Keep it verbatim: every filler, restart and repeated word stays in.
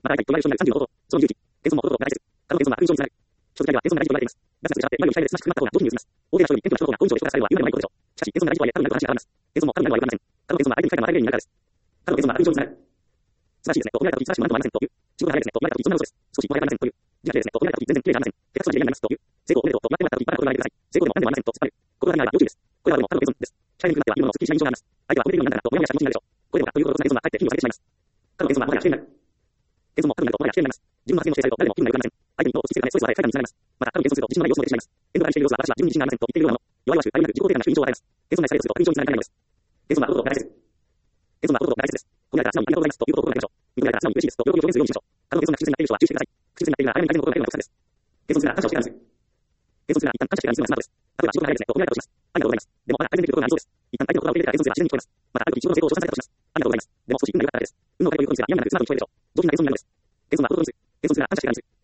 また、いわゆるさんじゅうのこと、そのじゅういち、現存のことと大切。過去の現存は空上につながる。所得が現存が大事と言われています。脱脱していわゆる社会で差し組まった方が同時に移ります。大手な人に謙虚な人の方が根性で人がされるは言うまでもないことでしょう。しかし、現存が大事とはいえ、多分なると話があります。現存も多分なるはよくありません。過去の現存は相手に対しての前例になるからです。過去の現存は空上につながる。素晴らしいですね。と、思われた時、素晴らしいものとはありません。という。仕事が早いですね。と、思われた時、そんな嘘です。少しもやがありません。という。自発ですね。と、思われた時、全然綺麗がありません。下手くそな事例になります。という。成功おめでとう。と、言われた時、バカなことを言わないでください。成功でも何でもありません。と、突っ張る。これが何なら要注意です。これはでも、過去の現存です。社員になっては、言うのもすっきりしない印象があります。相手は褒めてるようになるんだなと、もやもやした気持ちになるでしょう。これでもか、ということをそんな現存はかえって火を下げてしまいます。過去の現存はもはや否定になる。現存も過去になるともはや否定になります。自分の発言を制裁と誰でも気になることはありません。相手にどう突きつけるかね、ストレスを与え、快感につながります。また、過去の現存すると自信のない様子も出てしまいます。遠慮がりしている様子は私は自分に自信がありませんと言っているようなもの。弱々しく、ありなく自己肯定感なく印象を与えます。現存内されると空上につながりないのです。現存はことと大切。現存はことと大切です。褒められたら素直にありがとうございますということを心がけましょう。認められたら素直に嬉しいですと喜びを表現するようにしましょう。過去の現存が口癖になっている人は注意してください。口癖になっているのは相手に相手のことが相手のことが相手のことです。現存するなら感謝をしてからです。現存するなら一旦感謝してからにするのがスマートです。例えば仕事が早いですねと褒められたとします。ありがとうございます。でもまだ改善できることがありそうです。一旦相手の言葉を受け入れてから現存するなら自然に聞こえます。またある時仕事の成功を称賛されたとします。ありがとうございます。でも少し運が良かったからです。運のおかげということにすれば嫌になくスマートに聞こえるでしょう。上手な現存になるのです。現存はこととにする。現存するなら感謝してからにする。